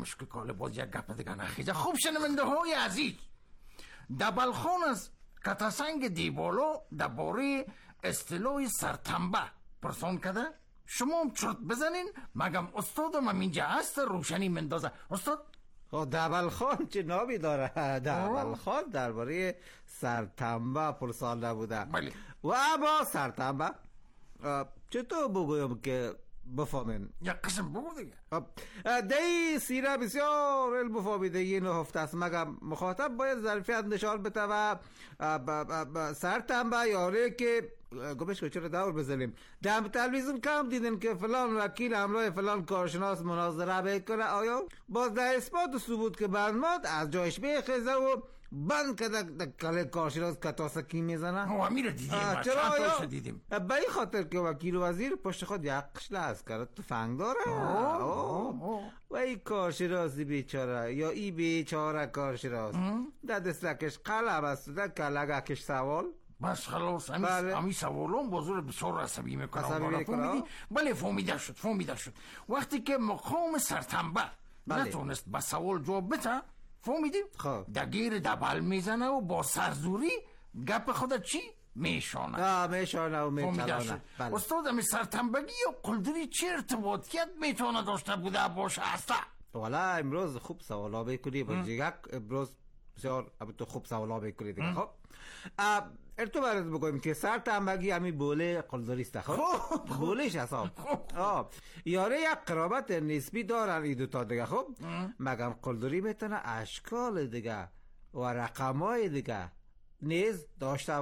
مشکل کاله باز یک گپ دیگه نخیزه. خوب شنونده های عزیز، دبلخان از کتاسنگ دیبالو درباره اصطلاح سرتنبه پرسان کده. شما هم چرت بزنین، مگم استادم هم اینجا هست روشنی مندازه. استاد دبلخان چه نامی داره؟ دبلخان درباره سرتنبه پرسان نبوده. بله. و اما سرتنبه چطور بگویم که بفهمین؟ یک قسم بگو دیگه. دی سیره بسیار علم فامیدگی نهفته است، مگم مخاطب باید ظرفیت نشان بده و سرتنبه یاره که گمش که چرا دور بزنیم در تلویزیون کم دیدن که فلان وکیل همراه فلان کارشناس مناظره بکنه، آیا باز در اثبات ثبوت که بندماد از جایش بخیزه و بند که در کارشناس کتاسکی میزنه. امیر دیدیم، چرا آیا دیدیم به این خاطر که وکیل و وزیر پشت خود یک قشله از کرد تفنگ داره. و این کارشناسی بیچاره یا ای بیچاره کارشناس در دستکش قلب است، در کلگکش سوال بس خلاص. امی سوالون بازور بسیار عصبی میکنه. بله فهمیده شد. وقتی که مقام سرتنبه نتونست به سوال جواب بده، فهمیدیم دگیر دبل میزنه و با سرزوری گپ خود چی میشانه و میچلانه. استاد امی سرتنبگی و قلدری چه ارتباطیت میتونه داشته بوده باشه هسته؟ والا امروز خوب سوالا بکنی امروز بسیار تو خوب سوالا بکنی دیگه. خب ارتباط بگویم که سرتنبگی همی بوله قلدریسته. خب بولهش حساب یاره یک قرابت نسبی دارن این دوتا دیگه. خب مگم قلدری میتونه اشکال دیگه و رقمای دیگه نیز داشته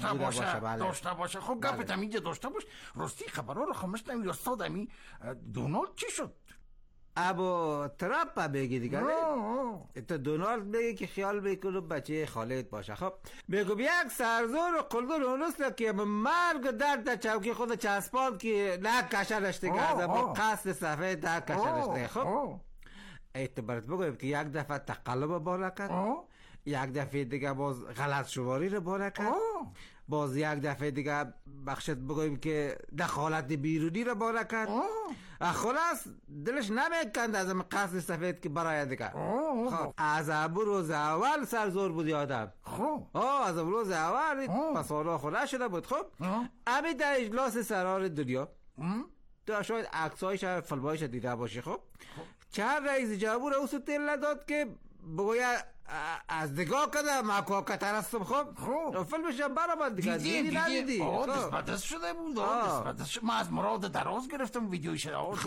باشه. خب گپت هم اینجا داشته باش. راستی خبرها رو خامش نمی استاد امی دونالد چی شد؟ ابو ترامپ بگی دیگه. تو دونالد بگی که خیال بکنو بچه خالد باشه. خب بگو یک سرزور و قلدر اونست که مرگ درد چوکی خود چسبان که نه کشنش دیگه از ابو قصد صفحه در کشنش دیگه. خب اعتبارت بگویم که یک دفعه تقلب بالا کرد، یک دفعه دیگه باز غلط شماری رو بالا کرد، باز یک دفعه دیگه بخشت بگویم که دخالت بیرونی رو بالا کرد. خلاص دلش نمیکند از قصد سفید که برای دیگه. از روز اول سرزور بودی آدم. از روز اول پسالا خدا شده بود. خب امی در اجلاس سرار دنیا تو شاید عکسایش فیلمایش دیده باشی. خب چهار رئیس جمهور او ستیل داد که بگوید از نگاه کده مکاکتر هستم. خب فیلمش هم برابر دیگه دیدی دست شده بود. ما از مراد دراز گرفتم ویدیوش.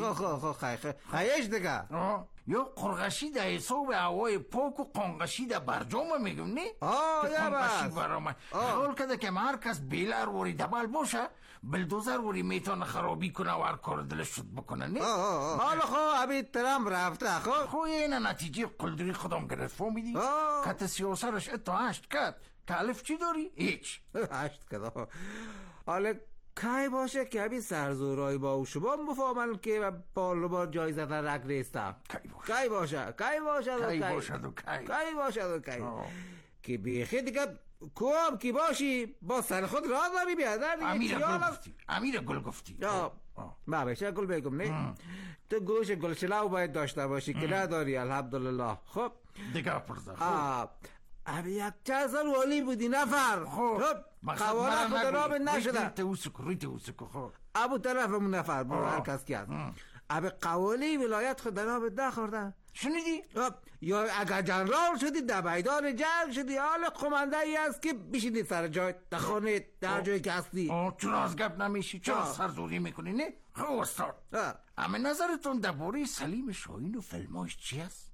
خیش دیگه یا قرغشی در حساب هوای پاک و قنقشی در برجام میگم نه؟ یا قنقشی برامد حال کده که هر کس بیلر وری دبل باشه بلدوزر وری میتونه خرابی کنه و هر کار دلش شد بکنه نه؟ حالا ابی ترامپ رفته. خب اینه نتیجه قلدری خودم گرفت. فهمیدی؟ کت سیاسرش اتا 8 کت که الف چی داری؟ هیچ 8 کت. حالا کی باشه که همین سرزورای با شما بفهمن که پارلمان جایزه رک نیستم. کی باشد که بیخی دیگه کوام کی باشی با سر خود راه نمیبیاد. امیر گل گفتی. ما بشه گل بگم نه؟ تو گوش گلچلاو باید داشته باشی که نداری الحمدلله. خب دیگه پرده. ابی یک چهزار ولی بودی نفر. خب قوانه خود را به نشده خب ابو طرفمون نفر با هر کس که هست. ابی قوالی ولایت خود را به ده خورده. شنیدی؟ یا اگر جنرال شدی در میدان جنگ شدی حال قمانده ای است که بشینی سر جای در خانه در جایی که هستی. چرا از گپ نمیشی؟ چرا سرزوری میکنی نه؟ خب استاد اما نظرتون درباره سلیم شاهین و فیلماش چی است؟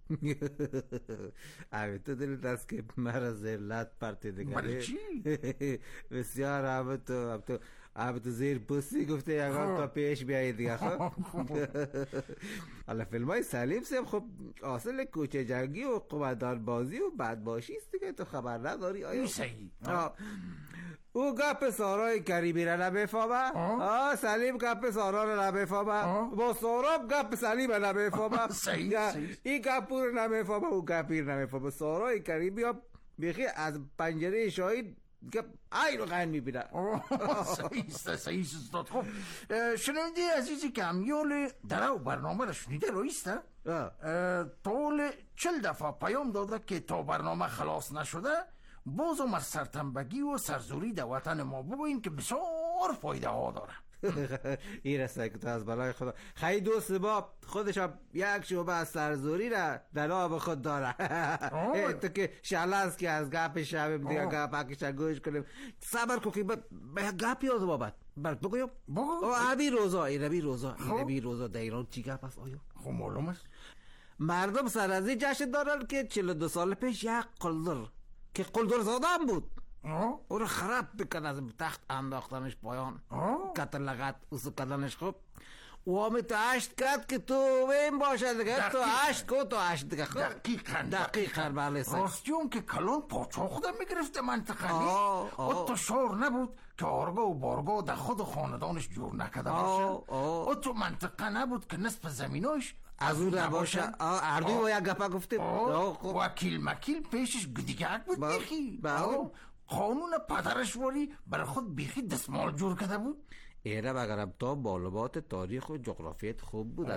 تو دلت است که مرا زلت پرتی دیگه. برای چی؟ بسیار تو زیر پوستی گفته یکان تا پیش بیایی دیگه. خب حالا فیلم های سلیم سیم خب اصل کوچه جنگی و قماندان بازی و بدباشی است دیگه. تو خبر نداری آیا؟ صحیح. او گپ سارای کریمی را نمیفهمه. سلیم گپ سارا را نمیفهمه. با سارا گپ سلیم را نمیفهمه. این گپ رو نمیفهمه او گپی رو نمیفهمه. سارای کریمی ها بیخی از پنجره شاهین این رو غین میبینه. صحیح استاد. خب شنونده عزیزی که همیال در او برنامه را شنیده رویسته طول 40 دفعه پیام داده که تا برنامه خلاص نشده باز مر سرتنبگی و سرزوری در وطن ما بگوییم که بسیار فایده ها داره. این رسته که تو از برای خدا خیلی دوست با خودش هم یک شعبه از سرزوری را در آب خود داره. تو که شلنس که از گپ شبیم دیگه گپکش گوش کنیم صبر کن که به گپ یاد بابت برد بگویم عبی روزا این روزا در ایران چی گپ است آیا؟ خب معلوم است مردم سر از این جشن دارن که 42 سال پیش یک قلدر که قلدر زادم بود او رو خراب بکن از تخت انداختنش پایان قتل لغت اوسو کردنش. خوب او همی تو عشت کرد که تو ویم باشه دیگه تو عشت کو تو عشت دیگه. دقیقا بله راستیون که کلون پاچا خودم میگرفته منطقه او تو شور نبود که آرگا و بارگا در خود خاندانش جور نکده باشه. او تو منطقه نبود که نصف زمیناش از اون نباشه. اردوی با یک گپا گفته وکیل مکیل پیشش گدیگرد بود بیخی. قانون پدرش واری برای خود بیخی دستمال جور کرده بود. ایره بگرم تا معلومات تاریخ و جغرافیت خوب بود.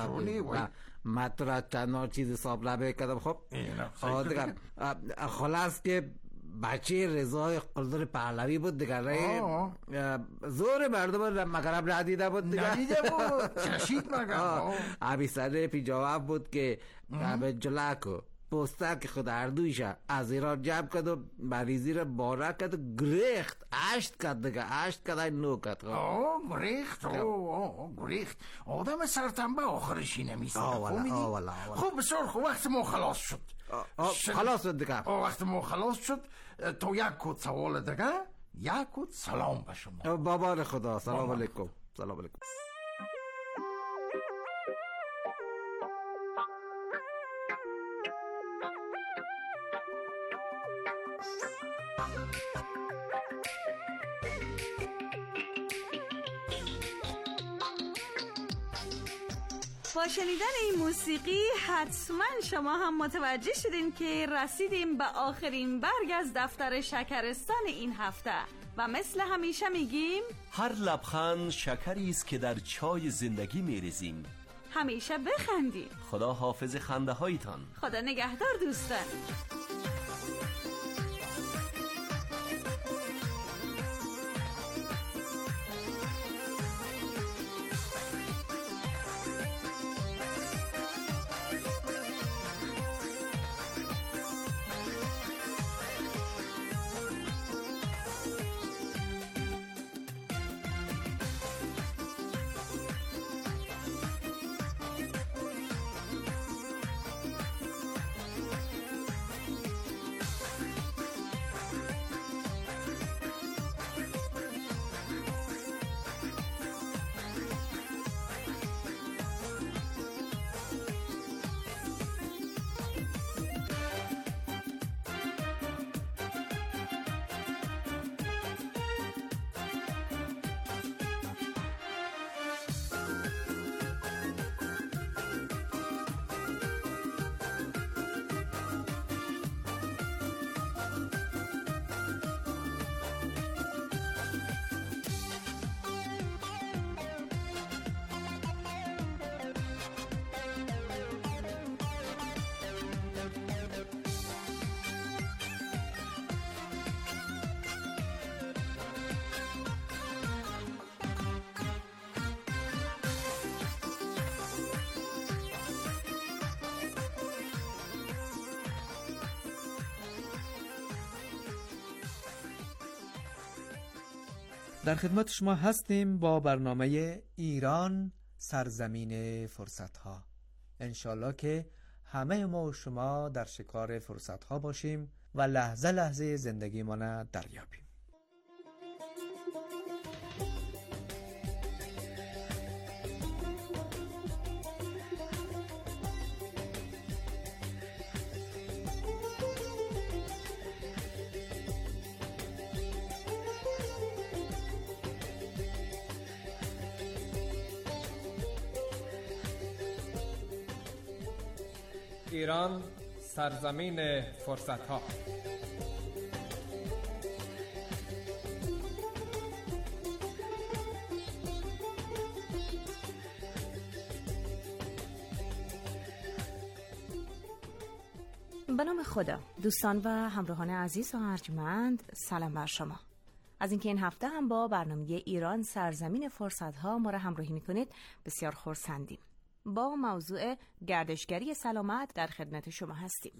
مطرح چند چیز حساب نبکردم. خب دیگر خلاص که بچه رضای قلدر پهلوی بود دیگر. زور مردم مگرم ندیده بود دیگر. چشید مگرم ابی سر پی جواب بود که جلاکو پوستا که خود اردویشه از ایران جمع کرد و مریضی را باره کرد و گریخت عشت کرد دیگه. عشت کرد این نو کرد. گریخت آدم سرتنبه آخرشی نمیسته. خب بسیار خوب وقت ما خلاص شد. خلاص شد دیگه. وقت ما خلاص شد تو یک کد سوال دیگه یک کد سلام به شما. بابا خدا سلام علیکم. سلام علیکم. با شنیدن این موسیقی حتما شما هم متوجه شدین که رسیدیم به آخرین برگ از دفتر شکرستان این هفته و مثل همیشه میگیم هر لبخند شکری است که در چای زندگی میریزیم. همیشه بخندید. خدا حافظ خنده هایتان. خدا نگهدار دوستان. در خدمت شما هستیم با برنامه ایران سرزمین فرصت‌ها. انشالله که همه ما و شما در شکار فرصت‌ها باشیم و لحظه لحظه زندگی ما را دریابیم. ایران سرزمین فرصت‌ها. به نام خدا. دوستان و همراهان عزیز و ارجمند، سلام بر شما. از اینکه این هفته هم با برنامه ایران سرزمین فرصت‌ها ما را همراهی می‌کنید بسیار خرسندیم. با موضوع گردشگری سلامت در خدمت شما هستیم.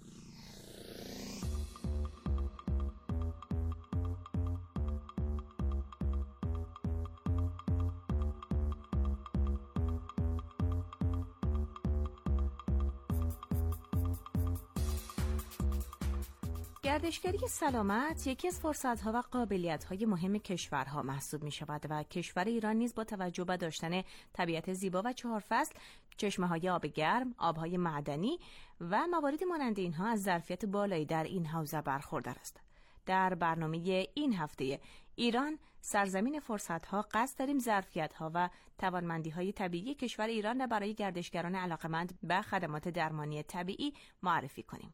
گردشگری سلامت یکی از فرصت‌ها و قابلیت‌های مهم کشورها محسوب می‌شود و کشور ایران نیز با توجه به داشتن طبیعت زیبا و 4 فصل، چشمه‌های آب گرم، آب‌های معدنی و مواردی مانند اینها از ظرفیت بالایی در این حوزه برخوردار است. در برنامه این هفته ایران سرزمین فرصت‌ها قصد داریم ظرفیت‌ها و توانمندی‌های طبیعی کشور ایران را برای گردشگران علاقه‌مند به خدمات درمانی طبیعی معرفی کنیم.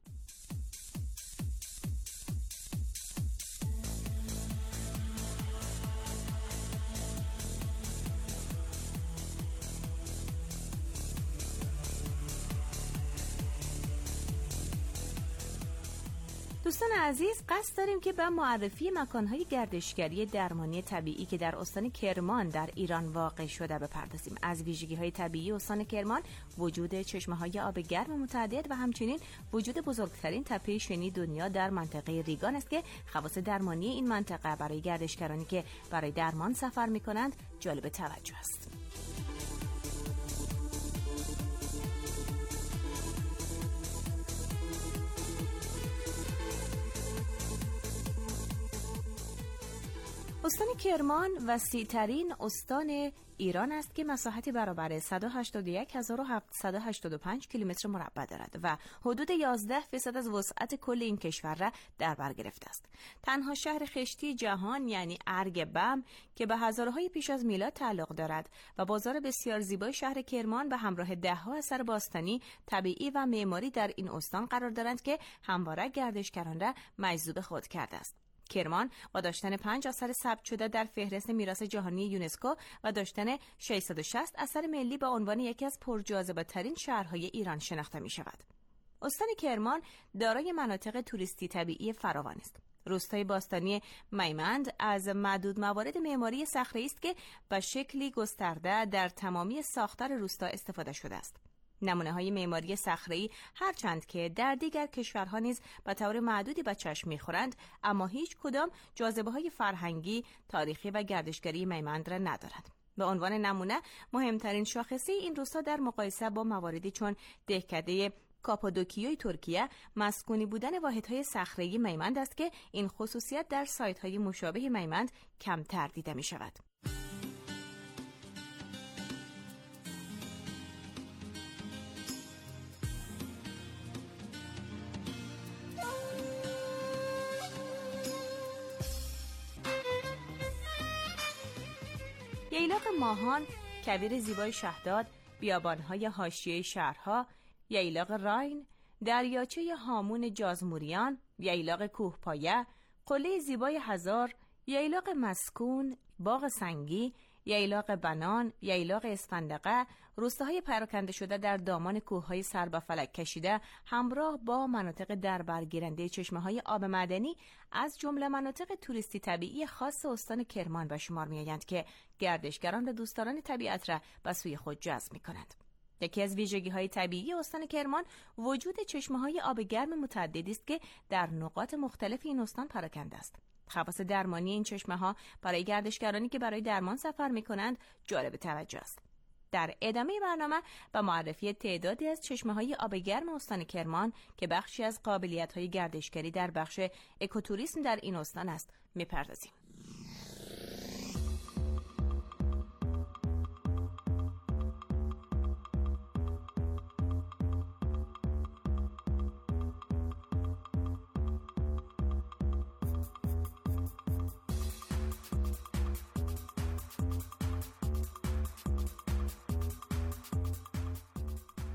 دوستان عزیز، قصد داریم که به معرفی مکان‌های گردشگری درمانی طبیعی که در استان کرمان در ایران واقع شده بپردازیم. از ویژگی‌های طبیعی استان کرمان وجود چشمه‌های آب گرم متعدد و همچنین وجود بزرگترین تپه شنی دنیا در منطقه ریگان است که خواص درمانی این منطقه برای گردشگرانی که برای درمان سفر می‌کنند جالب توجه است. استان کرمان وسیع‌ترین استان ایران است که مساحتی برابر 181,785 کیلومتر مربع دارد و حدود 11% از وسعت کل این کشور را در بر گرفته است. تنها شهر خشتی جهان یعنی ارگ بم که به هزارهای پیش از میلاد تعلق دارد و بازار بسیار زیبای شهر کرمان به همراه ده‌ها اثر باستانی، طبیعی و معماری در این استان قرار دارند که همواره گردشگران را مجذوب خود کرده است. کرمان با داشتن 5 اثر ثبت شده در فهرست میراث جهانی یونسکو و داشتن 660 اثر ملی به عنوان یکی از پرجاذبه‌ترین شهرهای ایران شناخته می شود. استان کرمان دارای مناطق توریستی طبیعی فراوان است. روستای باستانی میمند از معدود موارد معماری صخره‌ای است که به شکلی گسترده در تمامی ساختار روستا استفاده شده است. نمونه‌های معماری صخره‌ای هرچند که در دیگر کشورها نیز به طور معدودی به چشم می‌خورند، اما هیچ کدام جاذبه‌های فرهنگی، تاریخی و گردشگری میمند را ندارد. به عنوان نمونه مهمترین شاخصه این روستا در مقایسه با مواردی چون دهکده کاپادوکیای ترکیه مسکونی بودن واحدهای صخره‌ای میمند است که این خصوصیت در سایت‌های مشابه میمند کمتر دیده می‌شود. ییلاق ماهان، کویر زیبای شهداد، بیابان‌های حاشیه شهرها، ییلاق راین، دریاچه هامون جازموریان، ییلاق کوهپایه، قله زیبای هزار، ییلاق مسکون، باغ سنگی، ییلاق بنان، ییلاق اسفندقه، روستاهای پراکنده شده در دامان کوههای سر به فلک کشیده همراه با مناطق در برگیرنده چشمه‌های آب معدنی از جمله مناطق توریستی طبیعی خاص استان کرمان به شمار می‌آیند که گردشگران و دوستداران طبیعت را به سوی خود جذب می‌کنند. یکی از ویژگی‌های طبیعی استان کرمان وجود چشمه‌های آب گرم متعددی است که در نقاط مختلف این استان پراکنده است. خواص درمانی این چشمه‌ها برای گردشگرانی که برای درمان سفر می‌کنند جالب توجه است. در ادامه برنامه به معرفی تعدادی از چشمه‌های آب گرم استان کرمان که بخشی از قابلیت‌های گردشگری در بخش اکوتوریسم در این استان است می‌پردازیم.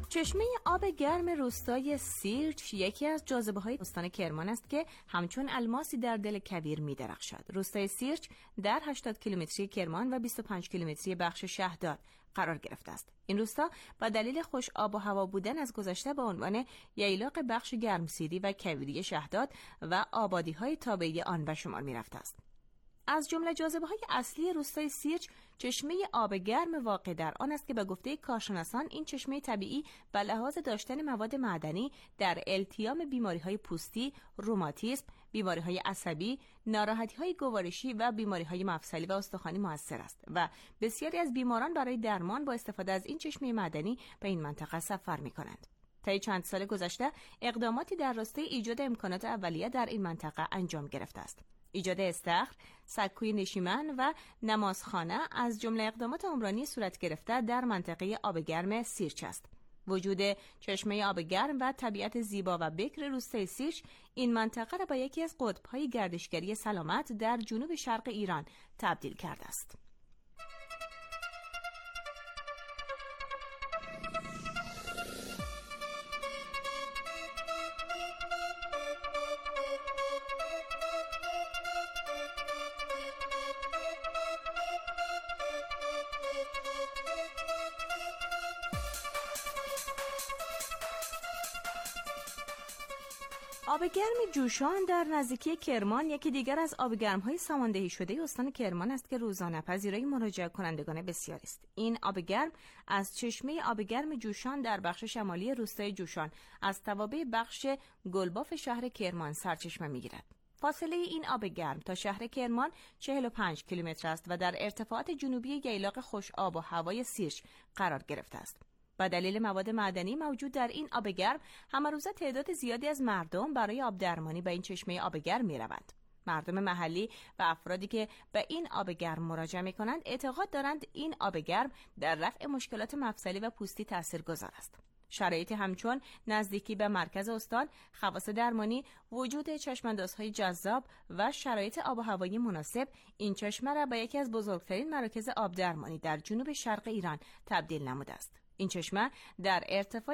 چشمه آب گرم روستای سیرچ یکی از جاذبه‌های استان کرمان است که همچون الماسی در دل کویر می‌درخشد. روستای سیرچ در 80 کیلومتری کرمان و 25 کیلومتری بخش شهداد قرار گرفته است. این روستا با دلیل خوش آب و هوا بودن از گذشته به عنوان ییلاق بخش گرمسیری و کویری شهداد و آبادی‌های تابعی آن به شمار می‌رفته است. از جمله جاذبه‌های اصلی روستای سیرچ چشمه آب گرم واقع در آن است که به گفته کارشناسان این چشمه طبیعی به لحاظ داشتن مواد معدنی در التیام بیماری‌های پوستی، روماتیسم، بیماری‌های عصبی، ناراحتی‌های گوارشی و بیماری‌های مفصلی و استخوانی مؤثر است و بسیاری از بیماران برای درمان با استفاده از این چشمه معدنی به این منطقه سفر می‌کنند. طی چند سال گذشته اقداماتی در راستای ایجاد امکانات اولیه در این منطقه انجام گرفته است. ایجاد استخر، سکوی نشیمن و نمازخانه از جمله اقدامات عمرانی صورت گرفته در منطقه آب گرم سیرچ است. وجود چشمه آب گرم و طبیعت زیبا و بکر روستای سیرچ این منطقه را به یکی از قطب‌های گردشگری سلامت در جنوب شرق ایران تبدیل کرده است. آب گرم جوشان در نزدیکی کرمان یکی دیگر از آب گرم‌های ساماندهی شده استان کرمان است که روزانه پذیرای مراجعه کنندگان بسیاری است. این آب گرم از چشمه آب گرم جوشان در بخش شمالی روستای جوشان از توابع بخش گلباف شهر کرمان سرچشمه می‌گیرد. فاصله این آب گرم تا شهر کرمان 45 کیلومتر است و در ارتفاعات جنوبی ییلاق خوش آب و هوای سیرچ قرار گرفته است. با دلیل مواد معدنی موجود در این آب گرم همه روزه تعداد زیادی از مردم برای آب درمانی به این چشمه آب گرم می‌روند. مردم محلی و افرادی که به این آب گرم مراجعه می‌کنند اعتقاد دارند این آب گرم در رفع مشکلات مفصلی و پوستی تاثیرگذار است. شرایطی همچون نزدیکی به مرکز استان، خواص درمانی، وجود چشم‌اندازهای جذاب و شرایط آب و هوایی مناسب این چشمه را به یکی از بزرگترین مراکز آب درمانی در جنوب شرق ایران تبدیل نموده است. این چشمه در ارتفاع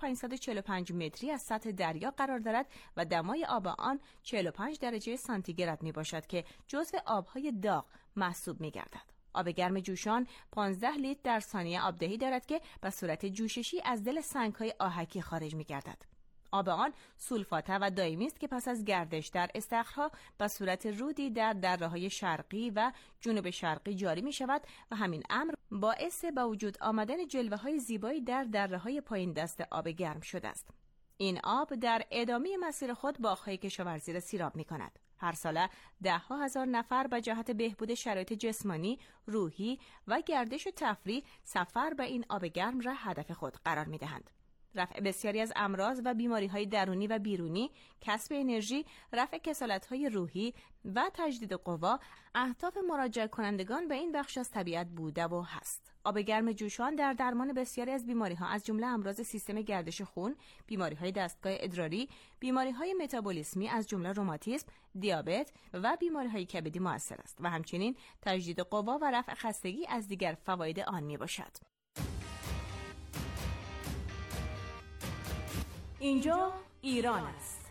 1545 متری از سطح دریا قرار دارد و دمای آب آن 45 درجه سانتیگراد می باشد که جزو آبهای داغ محسوب می گردد. آب گرم جوشان 15 لیتر در ثانیه آبدهی دارد که به صورت جوششی از دل سنگ‌های آهکی خارج می گردد. آب آن سولفاته و دائمی است که پس از گردش در استخرها به صورت رودی در دره‌های شرقی و جنوب شرقی جاری می شود و همین امر باعث به وجود آمدن جلوه‌های زیبایی در دره‌های پایین دست آب گرم شده است. این آب در ادامه مسیر خود باغ‌های کشاورزی را سیراب می کند. هر ساله 10,000 نفر به جهت بهبود شرایط جسمانی، روحی و گردش و تفریح سفر به این آب گرم را هدف خود قرار می دهند. رفع بسیاری از امراض و بیماری‌های درونی و بیرونی، کسب انرژی، رفع کسالت‌های روحی و تجدید قوا اهداف مراجعه کنندگان به این بخش از طبیعت بوده و هست. آب گرم جوشان در درمان بسیاری از بیماری‌ها از جمله امراض سیستم گردش خون، بیماری‌های دستگاه ادراری، بیماری‌های متابولیسمی از جمله روماتیسم، دیابت و بیماری‌های کبدی مؤثر است و همچنین تجدید قوا و رفع خستگی از دیگر فواید آن میباشد. اینجا ایران است.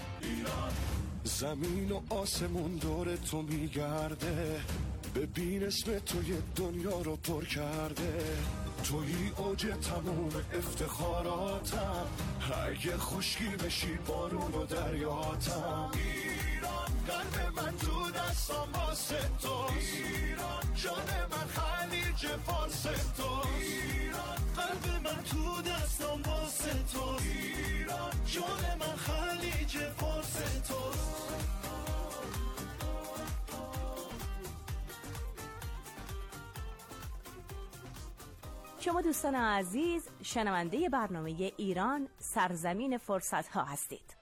زمین و آسمون دور تو میگرده، ببین اسم تو یه دنیا رو پر کرده. توی اوج تموم افتخاراتم، اگه خشکی بشی بارون و دریاتم. ایران قلب من تو دستم واسه توست، ایران جان من خلیج فارس توست، ایران قلب من تو دستم واسه توست، ایران جان من خلیج فارس توست. شما دوستان عزیز شنونده برنامه ایران سرزمین فرصت ها هستید.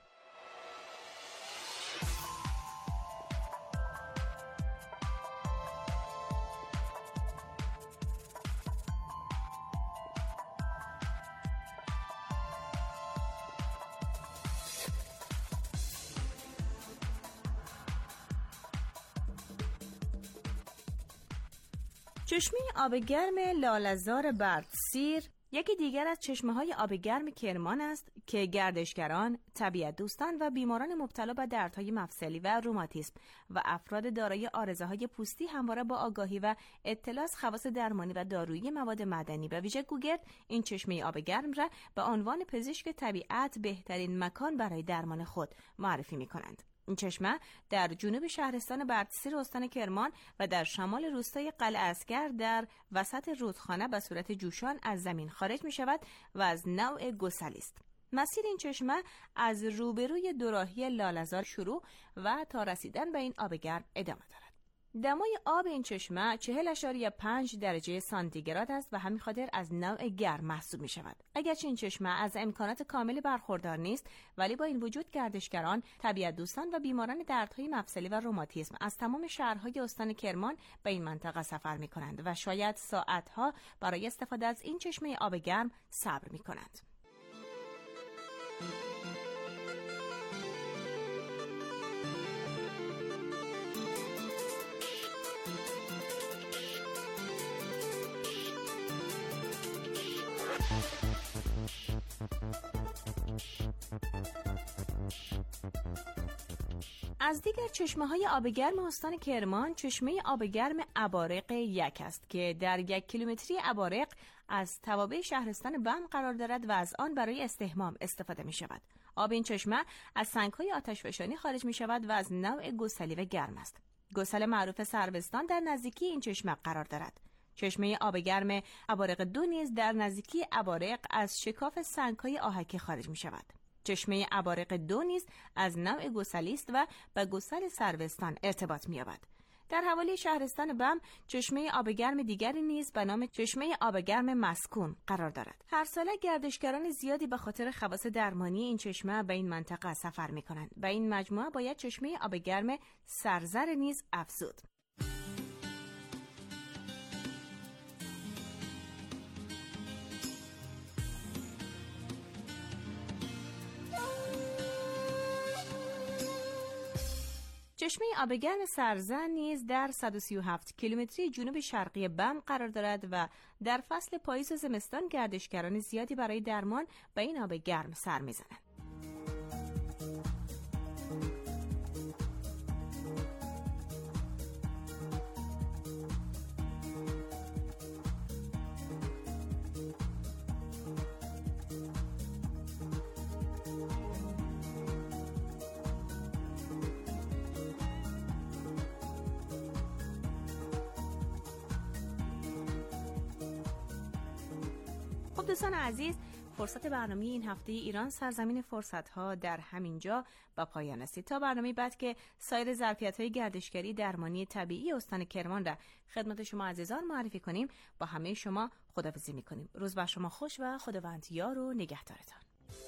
چشمه آب گرم لاله‌زار بردسیر یکی دیگر از چشمه‌های آب گرم کرمان است که گردشگران، طبیعت دوستان و بیماران مبتلا به دردهای مفصلی و روماتیسم و افراد دارای عارضه‌های پوستی همواره با آگاهی و اطلاع از خواص درمانی و دارویی مواد معدنی به ویژه گوگرد این چشمه آب گرم را به عنوان پزشک طبیعت بهترین مکان برای درمان خود معرفی می‌کنند. این چشمه در جنوب شهرستان بردسیر استان کرمان و در شمال روستای قلعه اصغر در وسط رودخانه به صورت جوشان از زمین خارج می شود و از نوع گسلی است. مسیر این چشمه از روبروی دوراهی لاله‌زار شروع و تا رسیدن به این آب گرم ادامه دارد. دمای آب این چشمه 40.5 درجه سانتیگراد است و همین خاطر از نوع گرم محسوب می شود. اگرچه این چشمه از امکانات کاملی برخوردار نیست، ولی با این وجود گردشگران، طبیعت دوستان و بیماران دردهای مفصلی و روماتیسم از تمام شهرهای استان کرمان به این منطقه سفر می کنند و شاید ساعتها برای استفاده از این چشمه آب گرم صبر می کنند. از دیگر چشمه‌های آب گرم استان کرمان، چشمه آب گرم ابارق یک است که در 1 کیلومتری ابارق از توابع شهرستان بم قرار دارد و از آن برای استحمام استفاده می شود. آب این چشمه از سنگ‌های آتشفشانی خارج می شود و از نوع گسلی و گرم است. گسل معروف سروستان در نزدیکی این چشمه قرار دارد. چشمه آب گرم ابارق 2 نیز در نزدیکی ابارق از شکاف سنگ‌های آهکی خارج می شود. چشمه ابارق 2 نیز از نوع گسلی است و به گسل سروستان ارتباط می‌یابد. در حوالی شهرستان بم چشمه آب گرم دیگری نیز به نام چشمه آب گرم مسکون قرار دارد. هر ساله گردشگران زیادی به خاطر خواص درمانی این چشمه به این منطقه سفر می‌کنند. به این مجموعه باید چشمه آب گرم سرزر نیز افزود. چشمه آب گرم سرزن نیز در 137 کیلومتری جنوب شرقی بم قرار دارد و در فصل پاییز و زمستان گردشگران زیادی برای درمان به این آب گرم سر می‌زنند. دوستان عزیز، فرصت برنامه این هفته ایران سرزمین فرصت‌ها در همین جا به پایان رسید. تا برنامه بعد که سایر ظرفیت‌های گردشگری درمانی طبیعی استان کرمان را خدمت شما عزیزان معرفی کنیم، با همه شما خداحافظی می‌کنیم. روز بر شما خوش و خداوند یار و نگهدارتان.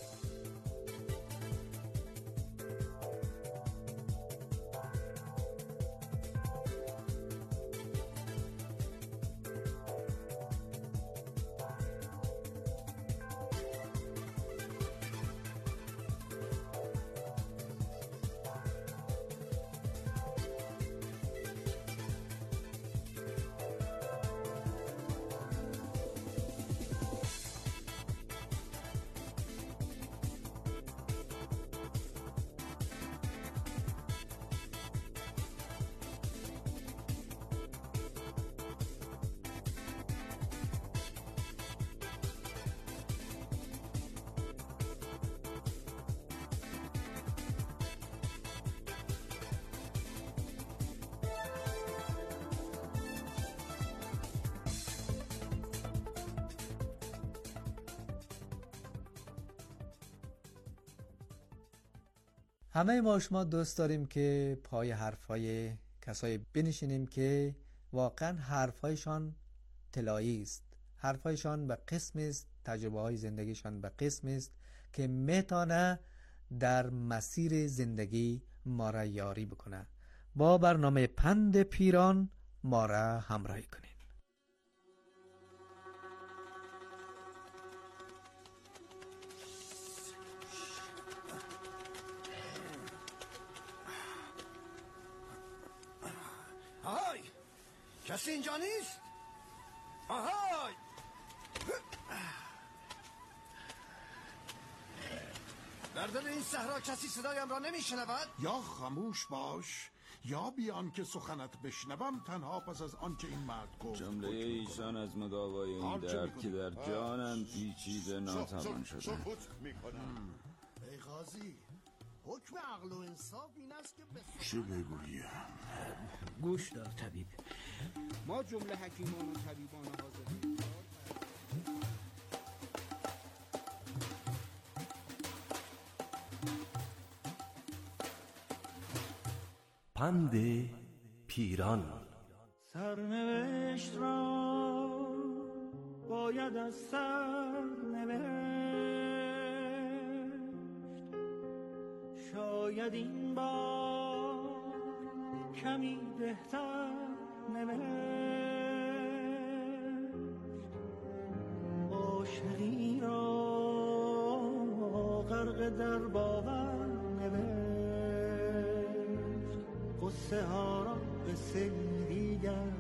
همه ما شما دوست داریم که پای حرفای کسایی بنشینیم که واقعا حرفایشان طلایی است، حرفایشان به قسم است، تجربه های زندگیشان به قسم است که میتونه در مسیر زندگی ما را یاری بکنه. با برنامه پند پیران ما را همراهی کنید. کسی اینجا نیست؟ آهای! مردم این صحرا کسی صدایم را نمیشنود؟ یا خاموش باش یا بیان که سخنت بشنوم، تنها پس از آن که این مرد گفت. جمله ایشان از مداوای این درد که در جانم پیچیده ناتوان شده. سکوت میکنم. ای قاضی، حکم عقل و انصاف این است که چه بگویم؟ گوش دار طبیب، ما جمله حکیمان و طبیبان حاضرین پند پیران. سرنوشت را باید از سر نوشت، شاید این بار کمی بهتر نوشت. عاشقی را غرق در باور نوشت، قصه ها را به سری دیگر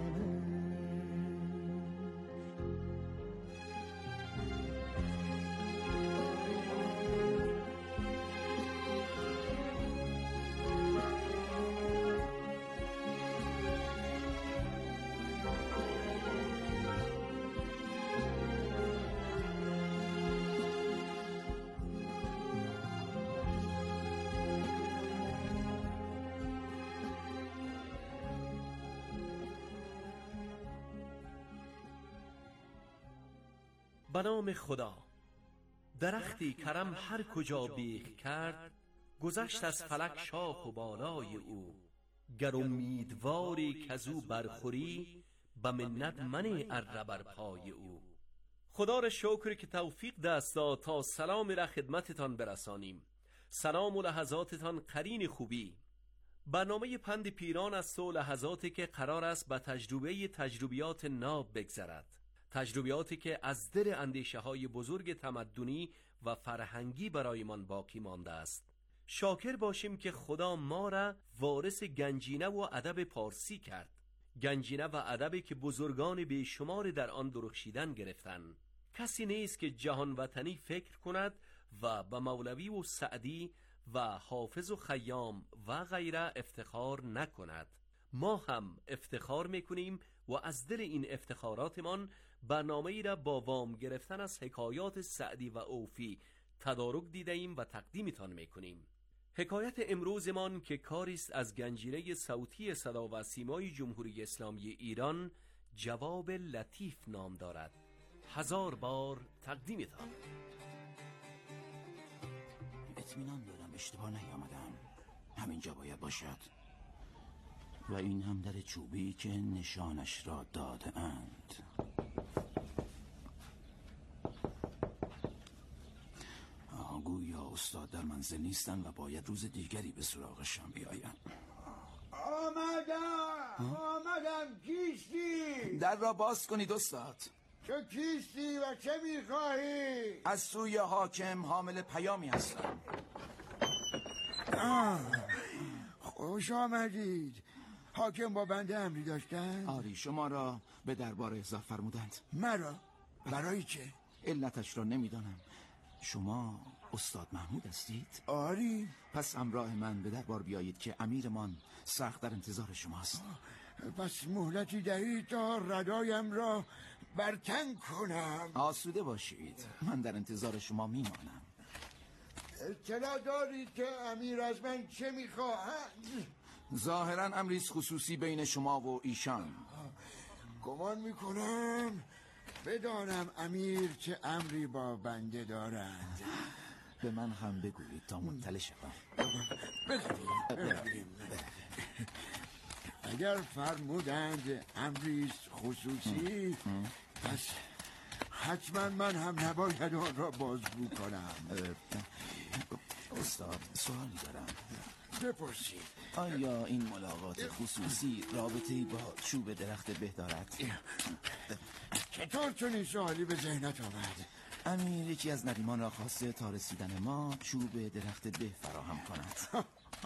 به نام خدا. درختی کرم هر کجا بیخ کرد، گذشت از فلک شاخ و بالای او. گر امیدواری کزو برخوری، به منت منه اره بر پای او. خدا را شکر که توفیق دست داد تا سلام را خدمتتان برسانیم. سلام و لحظاتتان قرین خوبی. برنامه پند پیران است و لحظاتی که قرار است به تجربیات ناب بگذرد. تجربیاتی که از در اندیشه های بزرگ تمدنی و فرهنگی برایمان باقی مانده است. شاکر باشیم که خدا ما را وارث گنجینه و ادب پارسی کرد. گنجینه و ادبی که بزرگان بیشمار در آن درخشیدن گرفتند. کسی نیست که جهان وطنی فکر کند و به مولوی و سعدی و حافظ و خیام و غیره افتخار نکند. ما هم افتخار میکنیم و از دل این افتخاراتمان برنامه‌ای را با وام گرفتن از حکایات سعدی و اوفی تدارک دیدیم و تقدیمتان میکنیم. حکایت امروزمان که کاریست از گنجینه صوتی صدا و سیمای جمهوری اسلامی ایران جواب لطیف نام دارد. 1000 بار تقدیمتان. اطمینان دارم اشتباه نیامدم، همینجا باید باشد و این هم در چوبی که نشانش را داده اند. گویا استاد در منزل نیستن و باید روز دیگری به سراغشان بیایم. آمدم. کیستی؟ در را باز کنید استاد. چه کیستی و چه میخواهی؟ از سوی حاکم حامل پیامی هستم. خوش آمدید. حاکم با بنده امری داشتن؟ آری، شما را به دربار احضار فرمودند. مرا؟ برای چه؟ علتش را نمیدانم. شما استاد محمود هستید؟ آری. پس همراه من به دربار بیایید که امیرمان سخت در انتظار شماست. پس مهلتی دهید تا ردایم را برتن کنم. آسوده باشید، من در انتظار شما میمانم. اطلاع دارید که امیر از من چه میخواهند؟ ظاهراً امریست خصوصی بین شما و ایشان. گمان میکنم بدانم امیر چه امری با بنده دارند. به من هم بگویید تا مطلع شوم. برویم. اگر فرمودند امریست خصوصی، پس حتما من هم نباید آن را بازگو کنم. استاد، سوالی دارم. بپرسید. آیا این ملاقات خصوصی رابطه‌ای با چوب درخت به دارد؟ چطور چنین سوالی به ذهنت آمد؟ امیر یکی از ندیمان را خواسته تا رسیدن ما چوب درخت به فراهم کند.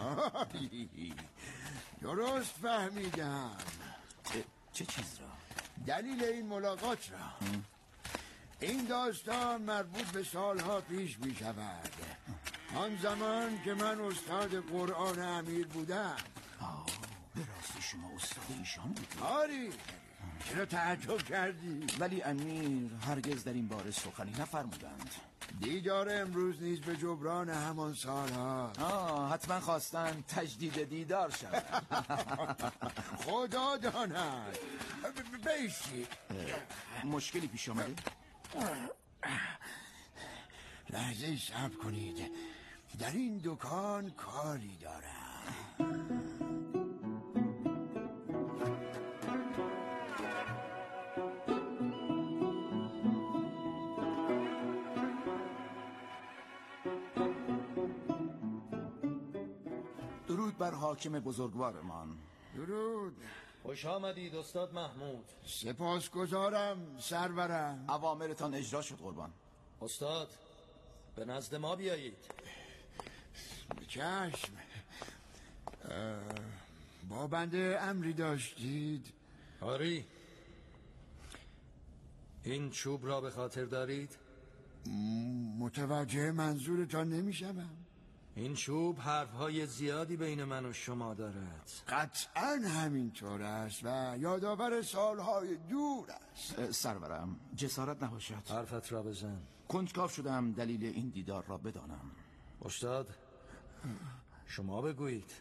درست فهمیدم. چه چیز را؟ دلیل این ملاقات را. این داستان مربوط به سالها پیش می شود. آن زمان که من استاد قرآن امیر بودم. به راستی شما استاد ایشان بودید؟ آری. چرا تعجب کردی؟ ولی امیر هرگز در این باره سخنی نفرمودند. دیدار امروز نیز به جبران همان سالها. حتما خواستن تجدید دیدار شد. خدا داند. بیشی. مشکلی پیش آمده؟ لحظه صبر کنید، در این دکان کاری دارم. درود بر حاکم بزرگوارمان. درود. خوش آمدید استاد محمود. سپاسگزارم سرورم. اوامرتان اجرا شد قربان. استاد به نزد ما بیایید. چشم. با بنده امری داشتید؟ آری. این چوب را به خاطر دارید؟ متوجه منظورتان نمیشم. این چوب حرفهای زیادی بین من و شما دارد. قطعا همینطور است و یادآور سالهای دور است. سرورم جسارت نباشد. حرفت را بزن. کنجکاو شدم دلیل این دیدار را بدانم. استاد شما بگویید.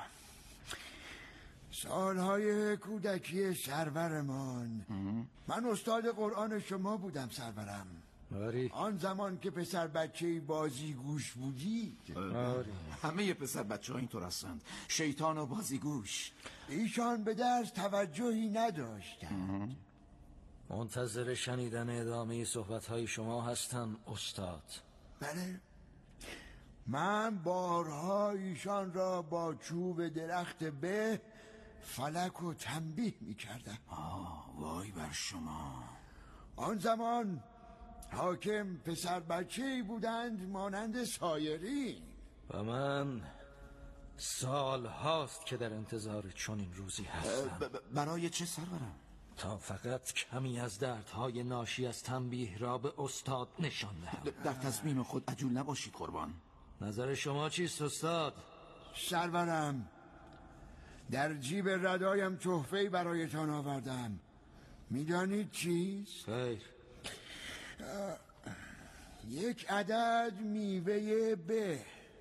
سالهای کودکی سرورمان. من استاد قرآن شما بودم سرورم. آری. آن زمان که پسر بچه بازیگوش بودید. آری. همه پسر بچه ها اینطور هستند، شیطان و بازیگوش. ایشان به درس توجهی نداشتند. منتظر شنیدن ادامه صحبت‌های شما هستم استاد. بله. من بارها ایشان را با چوب درخت به فلک و تنبیه می کردم. وای بر شما. آن زمان حاکم پسر بچه‌ای بودند مانند سایرین. و من سال هاست که در انتظار چنین روزی هستم. برای چه سرورم؟ تا فقط کمی از دردهای ناشی از تنبیه را به استاد نشان دهم. در تصمیم خود عجول نباشید قربان. نظر شما چیست استاد؟ سرورم، در جیب ردایم تحفه‌ای برایتان آوردم. میدانید چیست؟ خیر. یک عدد میوه به.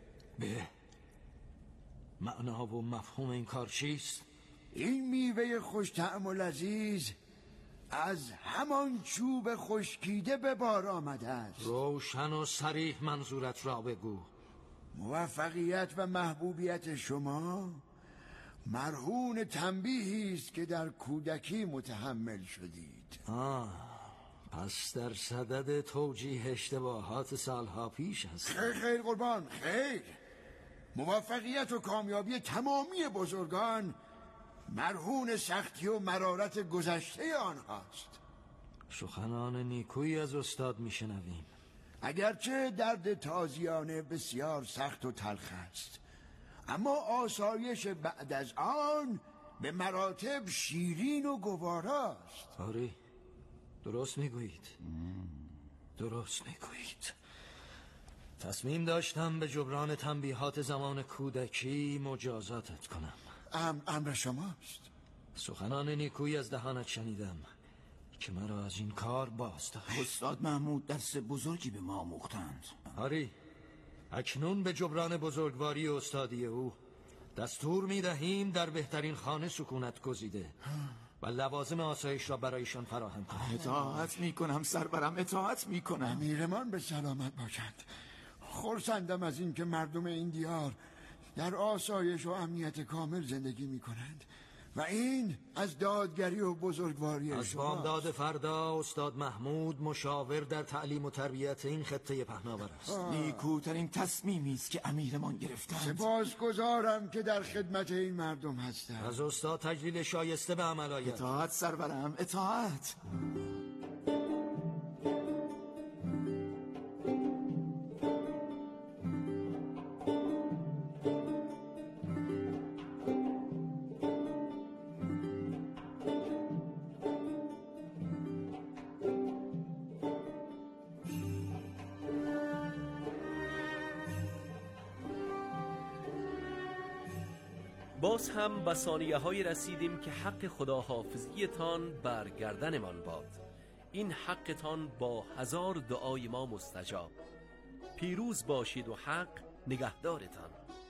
معنا و مفهوم این کار چیست؟ این میوه خوش طعم و لذیذ از همان چوب خشکیده به بار آمده است. روشن و صریح منظورت را بگو. موفقیت و محبوبیت شما مرهون تنبیهی است که در کودکی متحمل شدید. پس در صدد توجیه اشتباهات سالها پیش هست. خیر قربان، خیر. موفقیت و کامیابی تمامی بزرگان مرهون سختی و مرارت گذشته آنهاست. سخنان نیکویی از استاد میشنویم. اگرچه درد تازیانه بسیار سخت و تلخ است، اما آسایش بعد از آن به مراتب شیرین و گواراست. آری، درست میگویید. درست میگویید. تصمیم داشتم به جبران تنبیهات زمان کودکی مجازاتت کنم. امر شماست. سخنان نیکویی از دهانت شنیدم که مرا از این کار باز داشت. استاد محمود درس بزرگی به ما آموختند. آری، اکنون به جبران بزرگواری استادی او دستور میدهیم در بهترین خانه سکونت گزیده و لوازم آسایش را برایشان فراهم کنیم. اطاعت میکنم سرورم، اطاعت میکنم. امیرمان به سلامت باشند. خرسندم از این که مردم این دیار در آسایش و امنیت کامل زندگی میکنند و این از دادگری و بزرگواری از بامداد فردا استاد محمود مشاور در تعلیم و تربیت این خطه پهناور است. نیکوترین تصمیمی است که امیرمان گرفتند. سپاسگزارم که در خدمت این مردم هستند. از استاد تجلیل شایسته به عمل آید. اطاعت سرورم، اطاعت. باز هم به ثانیه‌های رسیدیم که حق خداحافظی‌تان بر گردنمان باد. این حقتان با 1000 دعای ما مستجاب. پیروز باشید و حق نگهدارتان.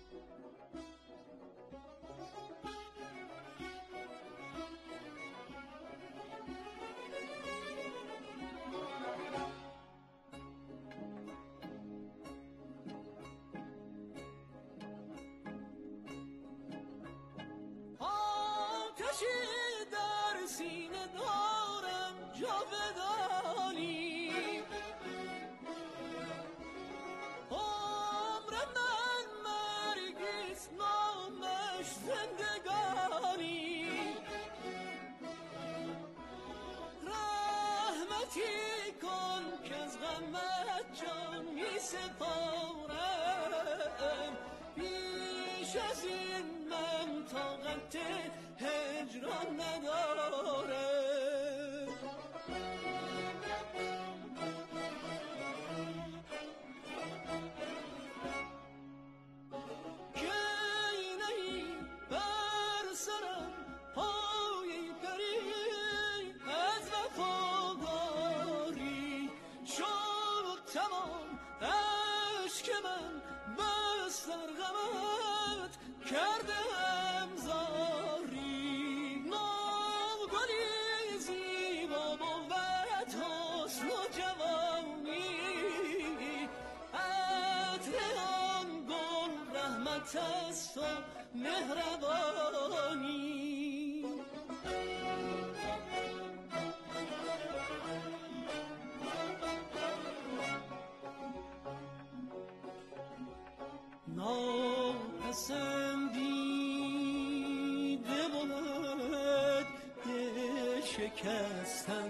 شکستن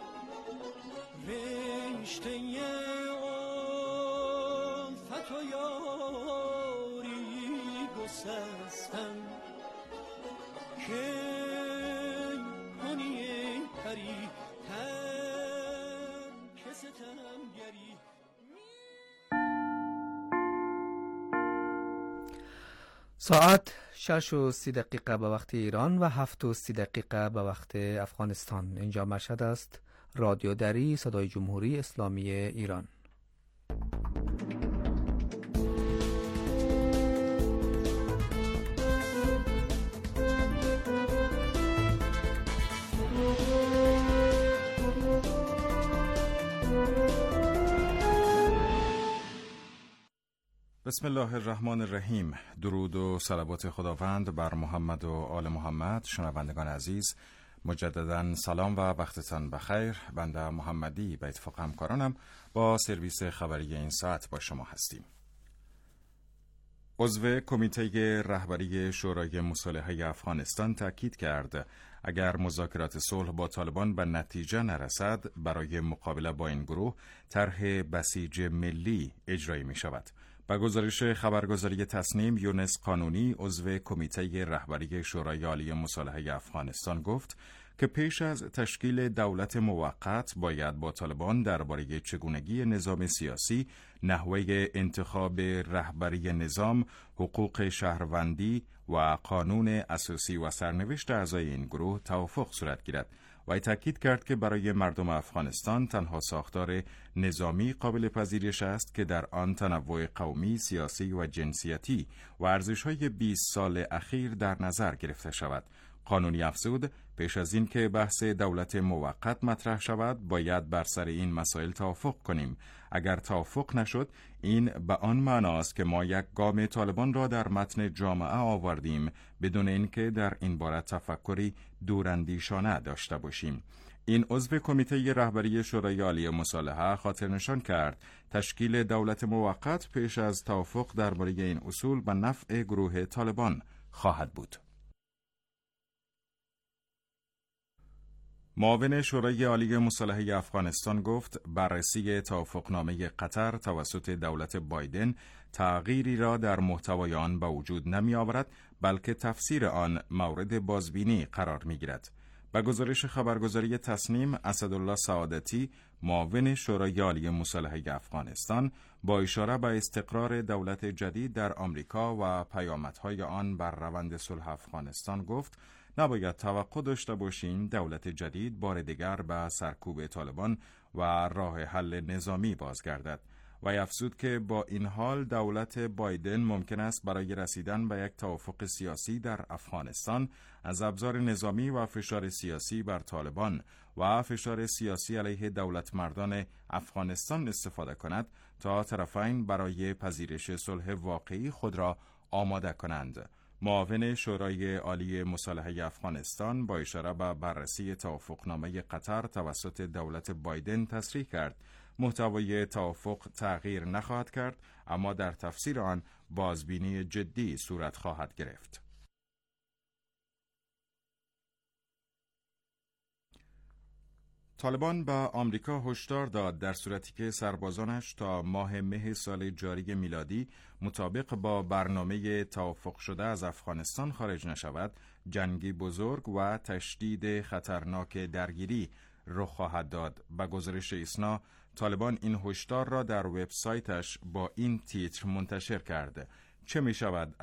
رشته الفت و یاری گسستن که کنی پری ترک ستمگری. ساعت 6:30 به وقت ایران و 7:30 به وقت افغانستان. اینجا مشهد است، رادیو دری، صدای جمهوری اسلامی ایران. بسم الله الرحمن الرحیم. درود و صلوات خداوند بر محمد و آل محمد. شنوندگان عزیز، مجددا سلام و وقتتان بخیر. بنده محمدی به اتفاق همکارانم با سرویس خبری این ساعت با شما هستیم. عضو کمیته رهبری شورای مصالحه افغانستان تاکید کرد اگر مذاکرات صلح با طالبان به نتیجه نرسد، برای مقابله با این گروه طرح بسیج ملی اجرایی می شود. با گزارش خبرگزاری تصنیم، یونس قانونی، عضو کمیته رهبری شورای عالی مصالحه افغانستان، گفت که پیش از تشکیل دولت موقت باید با طالبان درباره چگونگی نظام سیاسی، نحوه انتخاب رهبری نظام، حقوق شهروندی و قانون اساسی و سرنوشت اعضای این گروه توافق صورت گیرد. و تاکید کرد که برای مردم افغانستان تنها ساختار نظامی قابل پذیرش است که در آن تنوع قومی، سیاسی و جنسیتی و ارزش‌های 20 سال اخیر در نظر گرفته شود. قانونی افزود پیش از این که بحث دولت موقت مطرح شود، باید بر سر این مسائل توافق کنیم. اگر توافق نشد، این به آن معناست که ما یک گام طالبان را در متن جامعه آوردیم بدون اینکه در این باره تفکری دوراندیشانه داشته باشیم. این عضو کمیته رهبری شورای عالی مصالحه خاطر نشان کرد تشکیل دولت موقت پیش از توافق درباره این اصول به نفع گروه طالبان خواهد بود. معاون شورای عالی مصالحه افغانستان گفت بررسی توافقنامه قطر توسط دولت بایدن تغییری را در محتوای آن به وجود نمی آورد، بلکه تفسیر آن مورد بازبینی قرار می گیرد. به گزارش خبرگزاری تصنیم، اسدالله سعادتی، معاون شورای عالی مصالحه افغانستان، با اشاره به استقرار دولت جدید در آمریکا و پیامدهای آن بر روند صلح افغانستان گفت نباید توقع داشته باشیم دولت جدید بار دیگر به سرکوب طالبان و راه حل نظامی بازگردد. و افزود که با این حال دولت بایدن ممکن است برای رسیدن به یک توافق سیاسی در افغانستان از ابزار نظامی و فشار سیاسی بر طالبان و فشار سیاسی علیه دولتمردان افغانستان استفاده کند تا طرفین برای پذیرش صلح واقعی خود را آماده کنند. معاون شورای عالی مصالحه افغانستان با اشاره به بررسی توافقنامه قطر توسط دولت بایدن تصریح کرد محتوای توافق تغییر نخواهد کرد، اما در تفسیر آن بازبینی جدی صورت خواهد گرفت. طالبان به آمریکا هشدار داد در صورتی که سربازانش تا ماه مه سال جاری میلادی مطابق با برنامه توافق شده از افغانستان خارج نشود، جنگی بزرگ و تشدید خطرناک درگیری رخ خواهد داد. به گزارش ایسنا، طالبان این هشدار را در وبسایتش با این تیتر منتشر کرد: چه می شود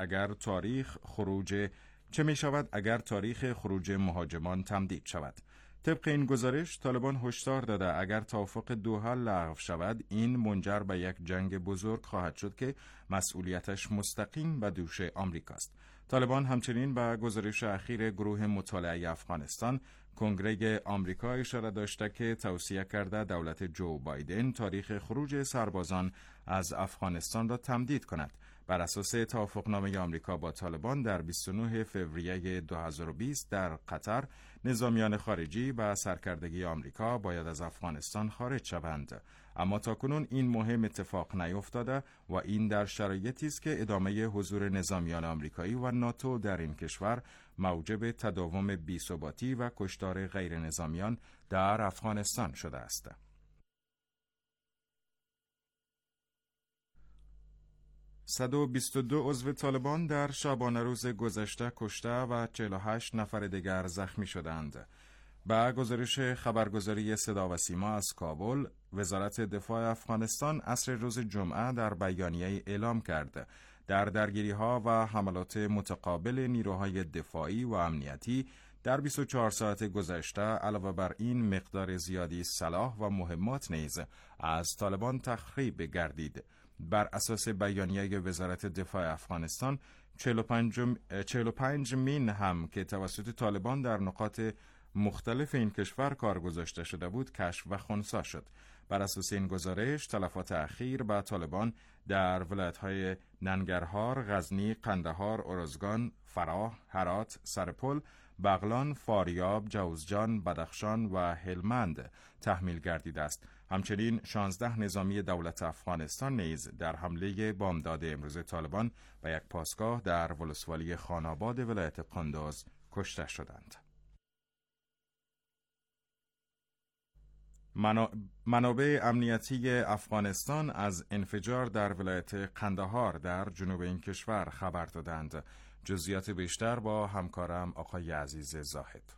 اگر تاریخ خروج مهاجمان تمدید شود؟ طبق این گزارش، طالبان هشدار داده اگر توافق دوحه لغو شود، این منجر به یک جنگ بزرگ خواهد شد که مسئولیتش مستقیم به دوش آمریکاست. طالبان همچنین به گزارش اخیر گروه مطالعه افغانستان، کنگره آمریکا اشاره داشته که توصیه کرده دولت جو بایدن تاریخ خروج سربازان از افغانستان را تمدید کند. بر اساس توافقنامه آمریکا با طالبان در 29 فوریه 2020 در قطر، نظامیان خارجی به سرکردگی آمریکا باید از افغانستان خارج شوند. اما تاکنون این مهم اتفاق نیفتاده و این در شرایطی است که ادامه حضور نظامیان آمریکایی و ناتو در این کشور موجب تداوم بی‌ثباتی و کشتار غیر نظامیان در افغانستان شده است. 122 عضو طالبان در شبانه روز گذشته کشته و 48 نفر دیگر زخمی شدند. با گزارش خبرگزاری صدا و سیما از کابل، وزارت دفاع افغانستان عصر روز جمعه در بیانیه اعلام کرد در درگیری‌ها و حملات متقابل نیروهای دفاعی و امنیتی در 24 ساعت گذشته علاوه بر این مقدار زیادی سلاح و مهمات نیز از طالبان تخریب گردید. بر اساس بیانیه وزارت دفاع افغانستان، 45 مین هم که توسط طالبان در نقاط مختلف این کشور کار گذاشته شده بود کشف و خنثی شد. بر اساس این گزارش، تلفات اخیر به طالبان در ولایت‌های ننگرهار، غزنی، قندهار، ارزگان، فراه، هرات، سرپل، بغلان، فاریاب، جوزجان، بدخشان و هلمند تحمیل گردیده است. همچنین 16 نظامی دولت افغانستان نیز در حمله بامداد امروز طالبان به یک پاسگاه در ولسوالی خاناباد ولایت قندوز کشته شدند. منابع امنیتی افغانستان از انفجار در ولایت قندهار در جنوب این کشور خبر دادند. جزئیات بیشتر با همکارم آقای عزیز زاهد.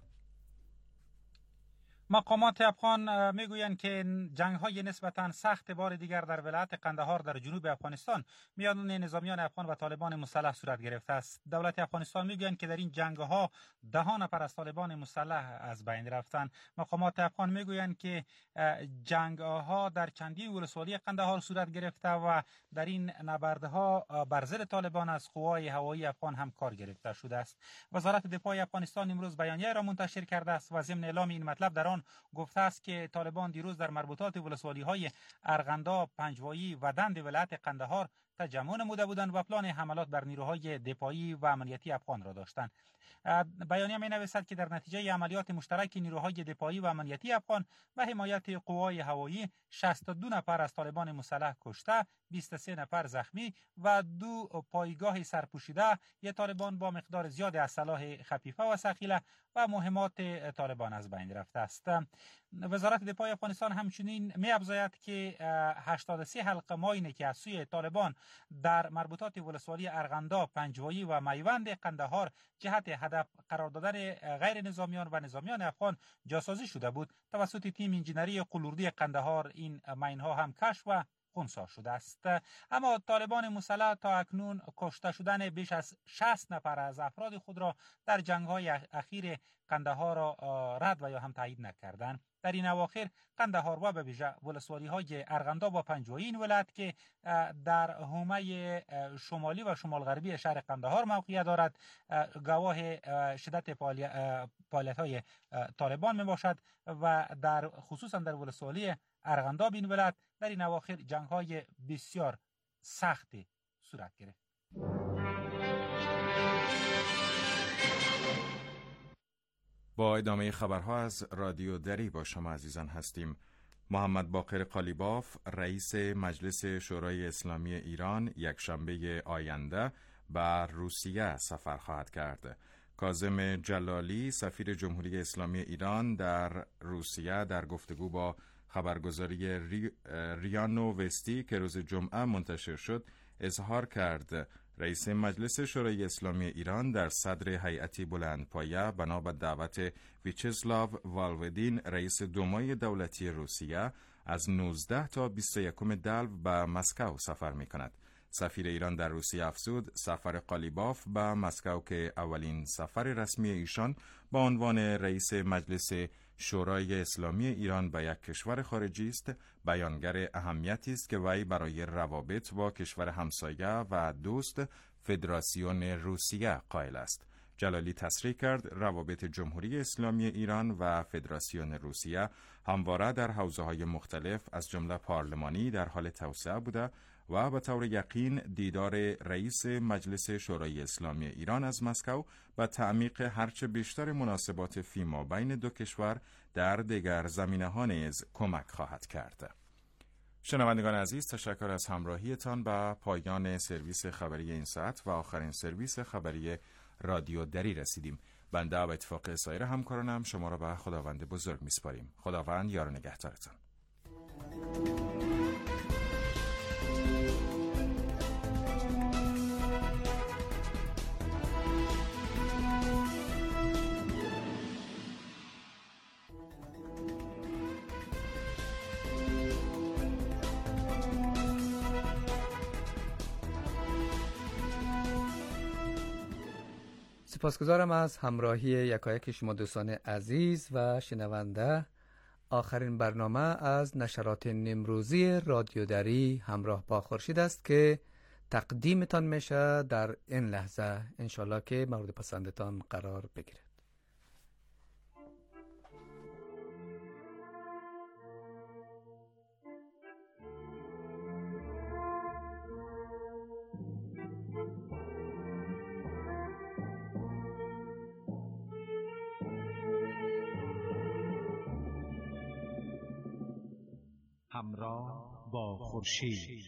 مقامات افغان میگویند که جنگ‌های نسبتاً سخت بار دیگر در ولایت قندهار در جنوب افغانستان میان نظامیان افغان و طالبان مسلح صورت گرفته است. دولت افغانستان میگویند که در این جنگ‌ها 10 نفر از طالبان مسلح از بین رفتند. مقامات افغان میگویند که جنگ‌ها در چندین ولسوالی قندهار صورت گرفته و در این نبردها بر ضد طالبان از قوای هوایی افغان هم کار گرفته شده است. وزارت دفاع افغانستان امروز بیانیه را منتشر کرده است و ضمن اعلام این مطلب در آن گفته است که طالبان دیروز در مربوطات ولسوالی‌های ارغندا، پنجوایی و دند ولایت قندهار تجمع نموده بودند و پلان حملات بر نیروهای دفاعی و امنیتی افغان را داشتند. بیانیه می‌نویسد که در نتیجه عملیات مشترک نیروهای دفاعی و امنیتی افغان و حمایت قوای هوایی 62 نفر از طالبان مسلح کشته، 23 نفر زخمی و 2 پایگاه سرپوشیده ی طالبان با مقدار زیاد از سلاح خفیفه و ثقیله و مهمات طالبان از بین رفته است. وزارت دفاع افغانستان همچنین می‌افزاید که 83 حلقه ماین که از سوی طالبان در مربوطات ولسوالی ارغندا، پنجوایی و میوند قندهار جهت هدف قرار دادن غیر نظامیان و نظامیان افغان جاسازی شده بود. توسط تیم انجینری قلوردی قندهار این ماین‌ها هم کشف و خنثی شده است. اما طالبان مسلح تا اکنون کشته شدن بیش از 60 نفر از افراد خود را در جنگ‌های اخیر قندهار را رد و یا هم تایید نکردند. در این اواخر قندهار و به ویژه ولسوالی‌های ارغندا و پنجوایی این ولایت که در حومه شمالی و شمال غربی شهر قندهار موقعیت دارد گواه شدت فعالیت‌های طالبان میباشد و در خصوصا در ولسوالی ارغندا این ولایت در این اواخر جنگ‌های بسیار سختی صورت گرفت. با ادامه خبرها از رادیو دری با شما عزیزان هستیم. محمد باقر قالیباف رئیس مجلس شورای اسلامی ایران یکشنبه آینده به روسیه سفر خواهد کرد. کاظم جلالی سفیر جمهوری اسلامی ایران در روسیه در گفتگو با خبرگزاری ریا نووستی که روز جمعه منتشر شد اظهار کرد رئیس مجلس شورای اسلامی ایران در صدر هیئتی بلندپایه بنا به دعوت ویچسلاو والودین رئیس دومای دولتی روسیه از 19 تا 21 دلو به مسکو سفر می کند. سفیر ایران در روسیه افزود سفر قالیباف به مسکو که اولین سفر رسمی ایشان با عنوان رئیس مجلس شورای اسلامی ایران به یک کشور خارجی است، بیانگر اهمیتی است که وی برای روابط با کشور همسایه و دوست فدراسیون روسیه قائل است. جلالی تصریح کرد روابط جمهوری اسلامی ایران و فدراسیون روسیه همواره در حوزه‌های مختلف از جمله پارلمانی در حال توسعه بوده و به طور یقین دیدار رئیس مجلس شورای اسلامی ایران از مسکو به تعمیق هرچه بیشتر مناسبات فیما بین دو کشور در دیگر زمینه‌ها نیز کمک خواهد کرد. شنوندگان عزیز، تشکر از همراهیتان. به پایان سرویس خبری این ساعت و آخرین سرویس خبری رادیو دری رسیدیم. بنده و اتفاق سایر همکارانم شما را به خداوند بزرگ میسپاریم. خداوند یار نگهدارتان. سپاسگزارم از همراهی یکایک شما دوستان عزیز و شنونده. آخرین برنامه از نشرات نمروزی رادیو دری همراه با خورشید است که تقدیمتان میشه در این لحظه. انشالله که مورد پسندتان قرار بگیره. همراه با خورشید.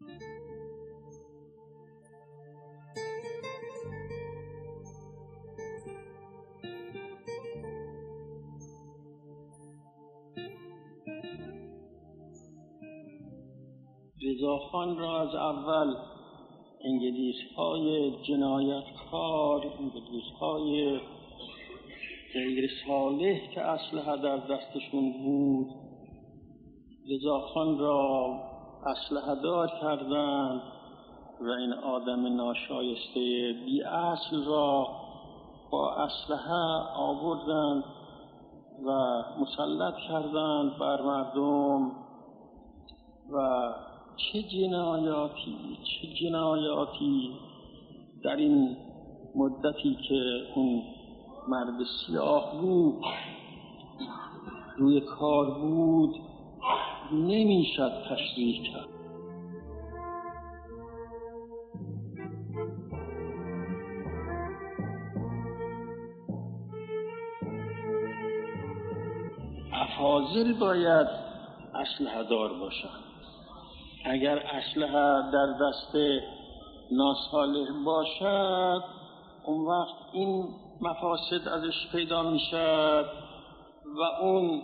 رضاخان را از اول انگلیس‌های جنایتکار، انگلیس‌های غیر صالح که اسلحه در دستشون بود، رضاخان را اسلحه دار کردند و این آدم ناشایسته بی اصل را با اسلحه آوردند و مسلط کردند بر مردم و چه جنایاتی در این مدتی که اون مرد سیاه روی کار بود نمیشد تشریح کرد. افاضل باید اسلحه دار باشند. اگر اسلحه در دست ناصالح باشد اون وقت این مفاسد ازش پیدا میشد و اون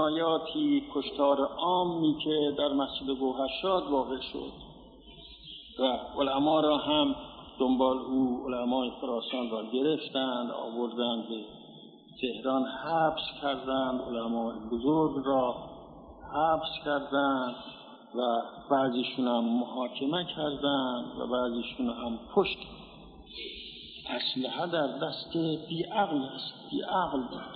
جنایاتی کشتار عامی که در مسجد گوهرشاد واقع شد و علما را هم دنبال او علمای خراسان را گرفتند، آوردند به تهران، حبس کردند، علمای بزرگ را حبس کردند و بعضیشون هم محاکمه کردند و بعضیشون هم کشت. اسلحه در دست بیعقل است، بیعقل بود.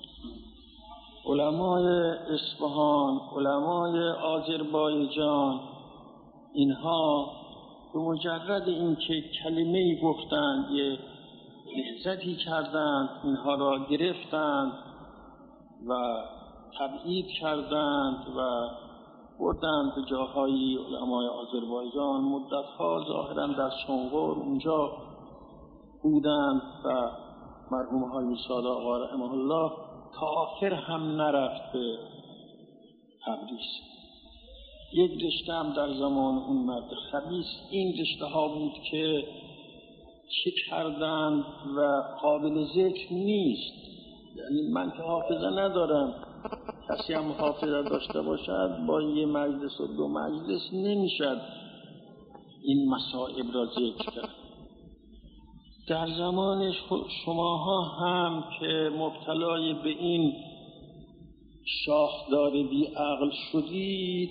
علمای اصفهان، علمای آذربایجان، اینها به مجرد اینکه کلمه‌ای گفتند یه نهضتی کردند، اینها را گرفتند و تبعید کردند و بردند به جاهایی. علمای آذربایجان مدت‌ها ظاهراً در شنقر اونجا بودند و مرحوم حاجی صادق آقا رحمه الله تا آخر هم نرفت به تبریز. یک رشته هم در زمان اون مرد خبیث این رشته ها بود که چه کردند و قابل ذکر نیست. یعنی من که حافظه ندارم، کسی هم حافظه داشته باشد با یه مجلس و دو مجلس نمیشد این مصائب را ذکر کرد. در زمان شماها هم که مبتلای به این شاخدار بیعقل شدید،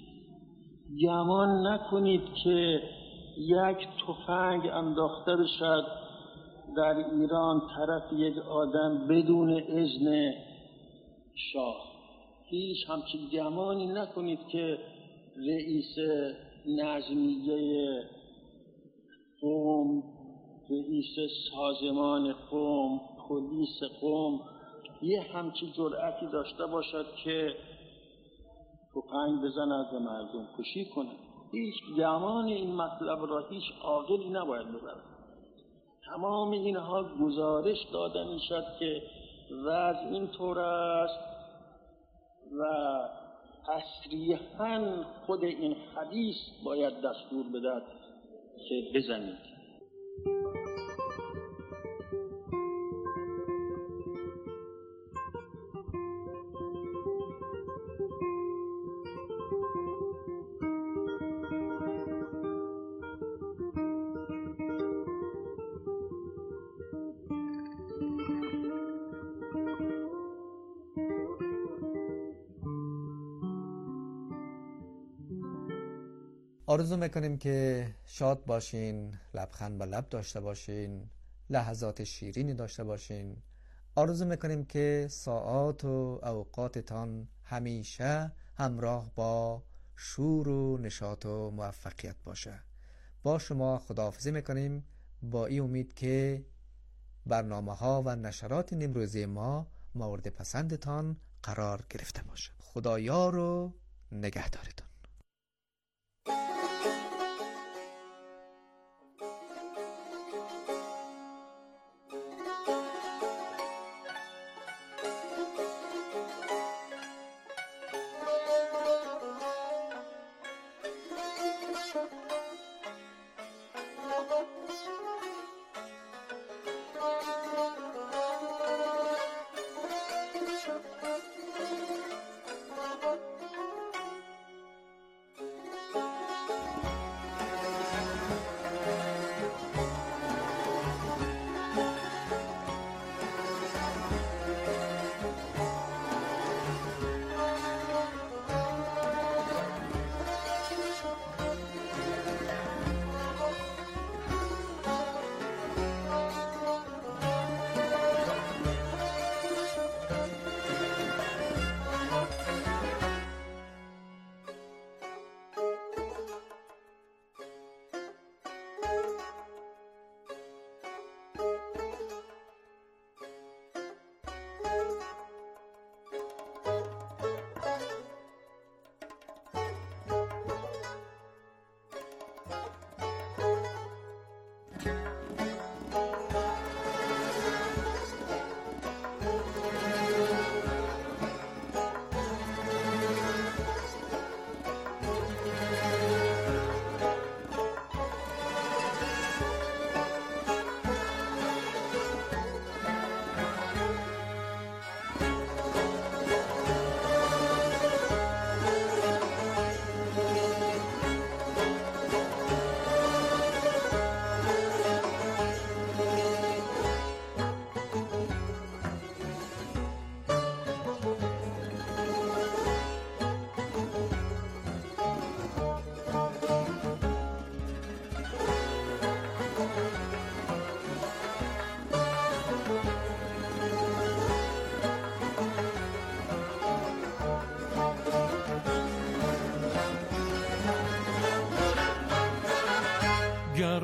گمان نکنید که یک تفنگ انداخته بشد در ایران طرف یک آدم بدون اذن شاه. هیچ همچین گمانی نکنید که رئیس نظمیه قوم، رئیس سازمان قوم، پلیس قوم یه همچین جرأتی داشته باشد که تفنگ بزند و مردم کشی کند. هیچ گمان این مطلب را هیچ عاقلی نباید ببرد. تمام اینها گزارش داده می شد که وضع این طور است و تصریحاً خود این حدیث باید دستور بدهد که بزنید. آرزو میکنیم که شاد باشین، لبخند به لب داشته باشین، لحظات شیرینی داشته باشین. آرزو میکنیم که ساعات و اوقاتتان همیشه همراه با شور و نشاط و موفقیت باشه. با شما خداحافظی میکنیم با این امید که برنامه ها و نشرات امروزی ما مورد پسندتان قرار گرفته باشه. خدایار و نگهدارتان.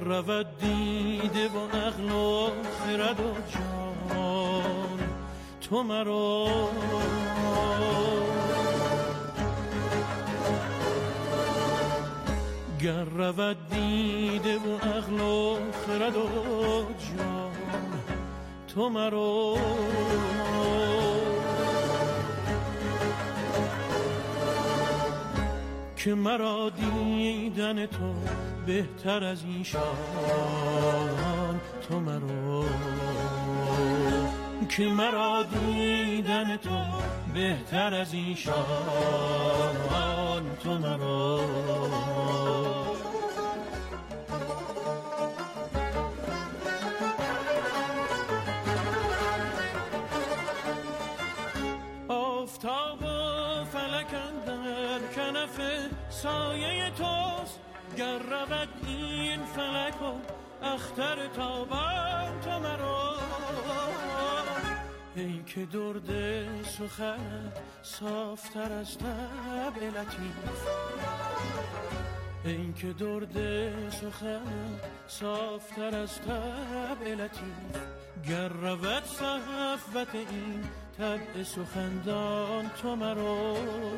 رود دیده و عقل و خرد و جان تو مرا گر رود دیده و عقل و خرد و جان تو مرا که مرا دیدن تو بهتر از ایشان تو مرا که مرا دیدن تو بهتر از ایشان تو مرا آفتاب و فلک اندر کنف سایه توست گر رود این فلک و اختر تابان تو مرا ای که درد سخنت صافتر از طبع لطیف ای که درد سخنت صافتر از طبع لطیف گر رود صحوت این طبع سخندان تو مرا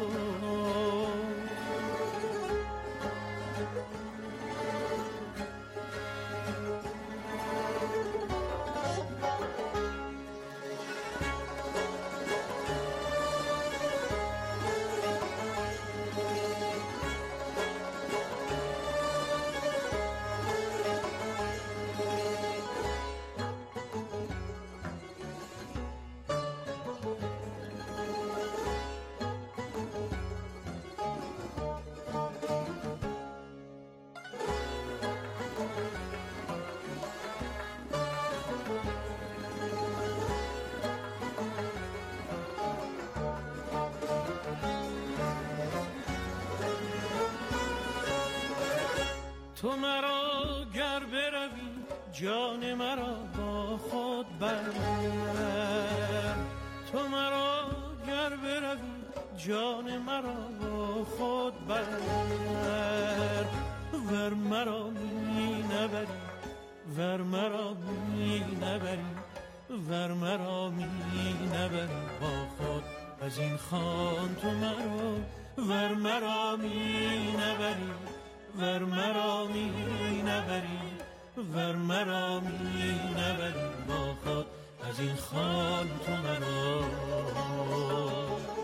تو مرا گر بروی جان مرا با خود بر تو مرا گر بروی جان مرا با خود بر ور مرا می نبری ور مرا می نبری ور مرا می نبری با خود از این خان تو مرا ور مرا می نبری ور مرا می نبری ور مرا می نبری با خود از این خان تو مرا